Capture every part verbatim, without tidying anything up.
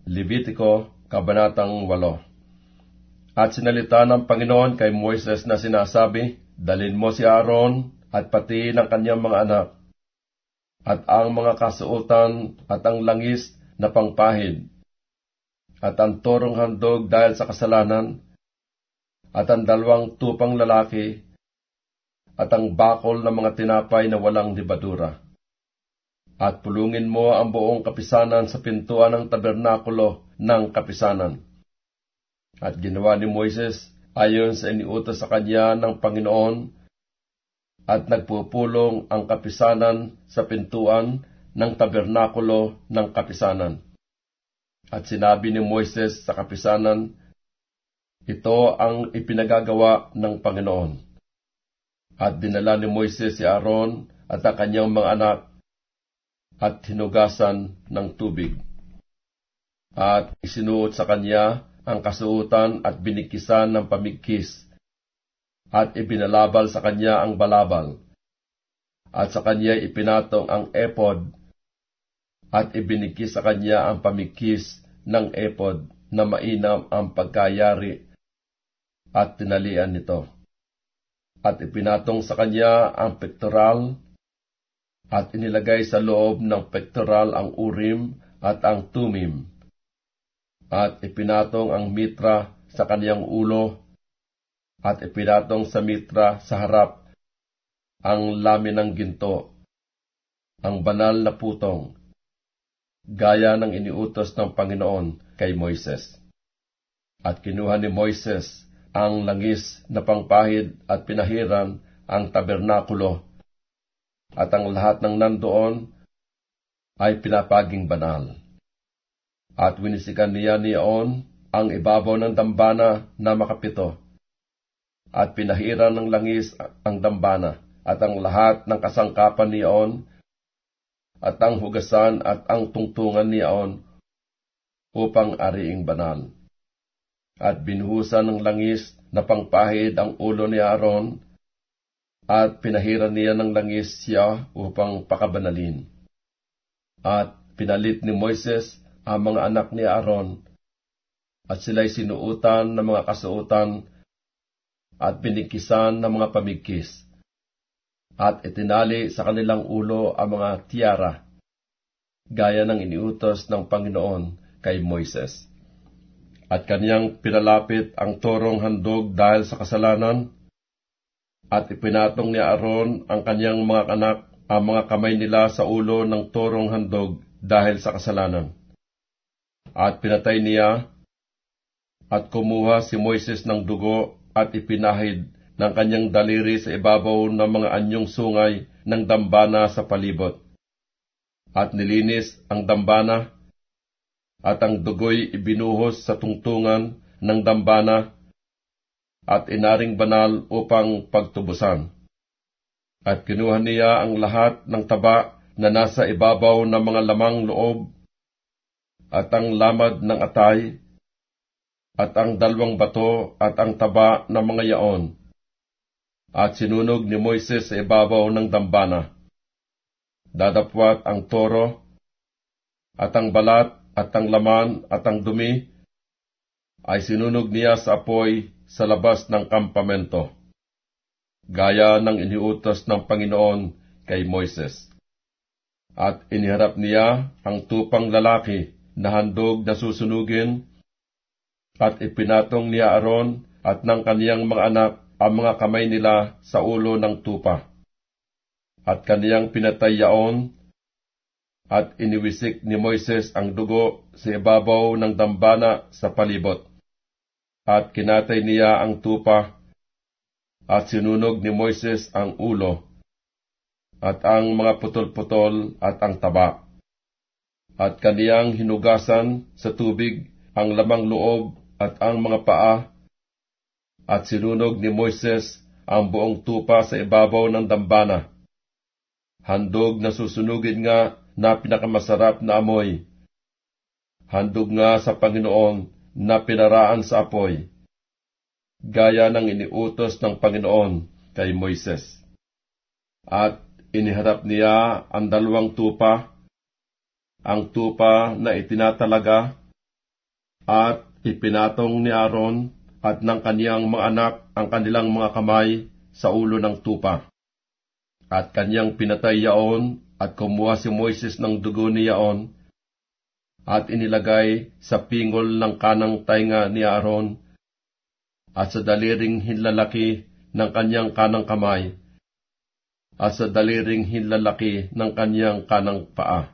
Levitico, Kabanatang walo. At sinalita ng Panginoon kay Moises na sinasabi, dalhin mo si Aaron at pati ng kanyang mga anak, at ang mga kasuotan at ang langis na pangpahid, at ang torong handog dahil sa kasalanan, at ang dalawang tupang lalaki, at ang bakol ng mga tinapay na walang libadura. At pulungin mo ang buong kapisanan sa pintuan ng tabernakulo ng kapisanan. At ginawa ni Moises ayon sa iniutos sa kanya ng Panginoon, at nagpupulong ang kapisanan sa pintuan ng tabernakulo ng kapisanan. At sinabi ni Moises sa kapisanan, ito ang ipinagagawa ng Panginoon. At dinala ni Moises si Aaron at ang kanyang mga anak, at hinugasan ng tubig. At isinuot sa kanya ang kasuotan at binikisan ng pamigkis, at ibinalabal sa kanya ang balabal, at sa kanya ipinatong ang epod, at ibinikis sa kanya ang pamigkis ng epod na mainam ang pagkayari, at tinalian nito. At ipinatong sa kanya ang pektoral, at inilagay sa loob ng pektoral ang Urim at ang Tumim, at ipinatong ang mitra sa kaniyang ulo, at ipinatong sa mitra sa harap ang laminang ginto, ang banal na putong, gaya ng iniutos ng Panginoon kay Moises. At kinuha ni Moises ang langis na pangpahid at pinahiran ang tabernakulo, at ang lahat ng nandoon ay pinapaging banal. At winisikan niya niyaon ang ibabaw ng dambana na makapito, at pinahiran ng langis ang dambana, at ang lahat ng kasangkapan niyaon, at ang hugasan at ang tungtungan niyaon, upang ariing banal. At binuhusan ng langis na pangpahid ang ulo ni Aaron, at pinahiran niya ng langis siya upang pakabanalin. At pinalit ni Moises ang mga anak ni Aaron, at sila'y sinuutan ng mga kasuotan, at binikisan ng mga pamigkis, at itinali sa kanilang ulo ang mga tiara, gaya ng iniutos ng Panginoon kay Moises. At kaniyang pinalapit ang torong handog dahil sa kasalanan, at ipinatong ni Aaron ang kanyang mga anak ang mga kamay nila sa ulo ng torong handog dahil sa kasalanan. At pinatay niya, at kumuha si Moises ng dugo at ipinahid ng kanyang daliri sa ibabaw ng mga anyong sungay ng dambana sa palibot. At nilinis ang dambana, at ang dugo'y ibinuhos sa tungtungan ng dambana, at inaring banal upang pagtubusan. At kinuha niya ang lahat ng taba na nasa ibabaw ng mga lamang loob, at ang lamad ng atay, at ang dalawang bato, at ang taba ng mga yaon, at sinunog ni Moises sa ibabaw ng dambana. Dadapwat ang toro, at ang balat, at ang laman, at ang dumi, ay sinunog niya sa apoy sa labas ng kampamento, gaya ng iniutos ng Panginoon kay Moises. At iniharap niya ang tupang lalaki na handog na susunugin, at ipinatong niya Aaron at ng kaniyang mga anak ang mga kamay nila sa ulo ng tupa. At kaniyang pinatay yaon, at iniwisik ni Moises ang dugo sa ibabaw ng dambana sa palibot. At kinatay niya ang tupa, at sinunog ni Moises ang ulo, at ang mga putol-putol at ang taba. At kaniyang hinugasan sa tubig ang lamang loob at ang mga paa, at sinunog ni Moises ang buong tupa sa ibabaw ng dambana. Handog na susunugin nga na pinakamasarap na amoy. Handog nga sa Panginoon na pinaraan sa apoy, gaya ng iniutos ng Panginoon kay Moises. At iniharap niya ang dalawang tupa, ang tupa na itinatalaga, At ipinatong ni Aaron at ng kaniyang mga anak ang kanilang mga kamay sa ulo ng tupa. At kaniyang pinatay yaon, at kumuha si Moises ng dugo ni yaon, at inilagay sa pingol ng kanang tainga ni Aaron, at sa daliring hinlalaki ng kaniyang kanang kamay, at sa daliring hinlalaki ng kaniyang kanang paa.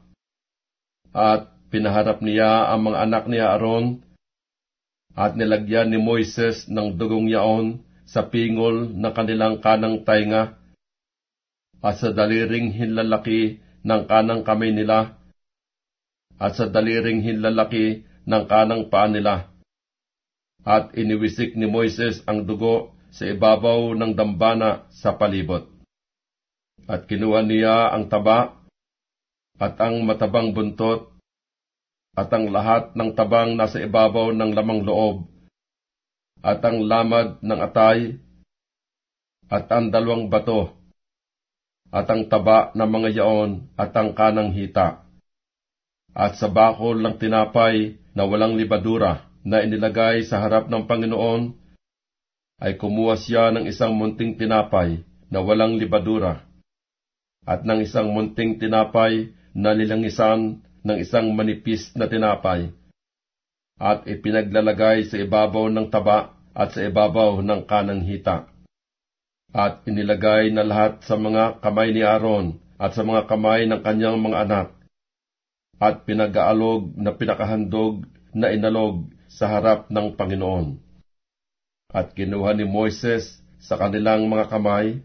At pinaharap niya ang mga anak ni Aaron, at nilagyan ni Moises ng dugong yaon sa pingol ng kanilang kanang tainga, at sa daliring hinlalaki ng kanang kamay nila, at sa daliring hinlalaki ng kanang paa nila. At iniwisik ni Moises ang dugo sa ibabaw ng dambana sa palibot. At kinuha niya ang taba, at ang matabang buntot, at ang lahat ng tabang nasa ibabaw ng lamang loob, at ang lamad ng atay, at ang dalawang bato, at ang taba ng mga yaon, at ang kanang hita. At sa bakol ng tinapay na walang libadura na inilagay sa harap ng Panginoon, ay kumuha siya ng isang munting tinapay na walang libadura, at ng isang munting tinapay na lilangisan ng isang manipis na tinapay, at ipinaglalagay sa ibabaw ng taba at sa ibabaw ng kanang hita. At inilagay na lahat sa mga kamay ni Aaron at sa mga kamay ng kanyang mga anak, at pinag-aalog na pinakahandog na inalog sa harap ng Panginoon. At kinuha ni Moises sa kanilang mga kamay,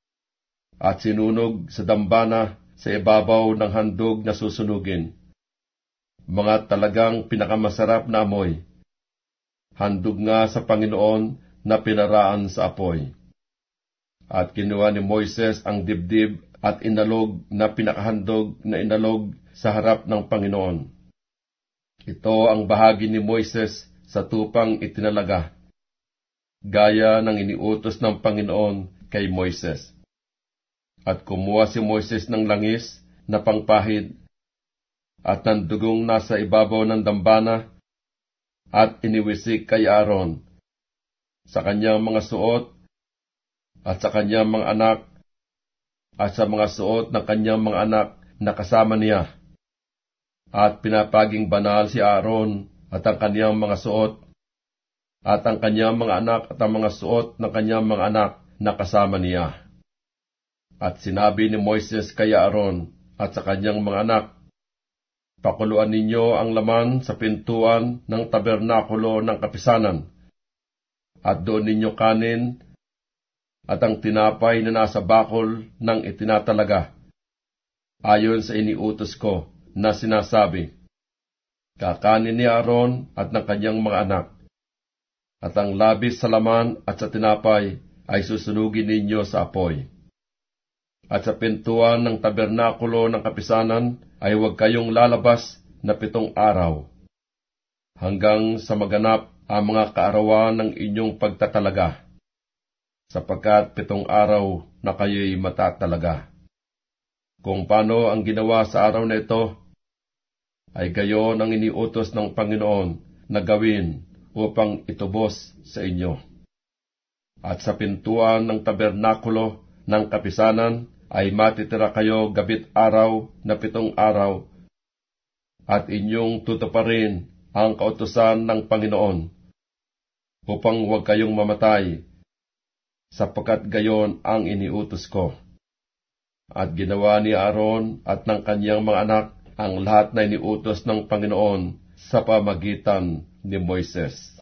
at sinunog sa dambana sa ibabaw ng handog na susunugin, mga talagang pinakamasarap na amoy, handog nga sa Panginoon na pinaraan sa apoy. At kinuha ni Moises ang dibdib at inalog na pinakahandog na inalog sa harap ng Panginoon. Ito ang bahagi ni Moises sa tupang itinalaga, gaya ng iniutos ng Panginoon kay Moises. At kumuha si Moises ng langis na pangpahid, at ng dugong nasa ibabaw ng dambana, at iniwisik kay Aaron, sa kanyang mga suot, at sa kanyang mga anak, at sa mga suot ng kanyang mga anak na kasama niya. At pinapaging banal si Aaron at ang kanyang mga suot, at ang kanyang mga anak at ang mga suot ng kanyang mga anak na kasama niya. At sinabi ni Moises kay Aaron at sa kanyang mga anak, pakuluan ninyo ang laman sa pintuan ng tabernakulo ng kapisanan, at doon ninyo kanin, at ang tinapay na nasa bakol ng itinatalaga, ayon sa iniutos ko na sinasabi, kakanin ni Aaron at ng kanyang mga anak, at ang labis sa laman at sa tinapay ay susunugin ninyo sa apoy. At sa pintuan ng tabernakulo ng kapisanan ay huwag kayong lalabas na pitong araw, hanggang sa maganap ang mga kaarawan ng inyong pagtatalaga, sapagkat pitong araw na kayo'y matatalaga. Kung paano ang ginawa sa araw na ito, ay gayon ang iniutos ng Panginoon na gawin upang itubos sa inyo. At sa pintuan ng tabernakulo ng kapisanan ay matitira kayo gabit araw na pitong araw, at inyong tutuparin ang kautusan ng Panginoon, upang huwag kayong mamatay, sapagkat gayon ang iniutos ko. At ginawa ni Aaron at ng kanyang mga anak ang lahat na iniutos ng Panginoon sa pamagitan ni Moises.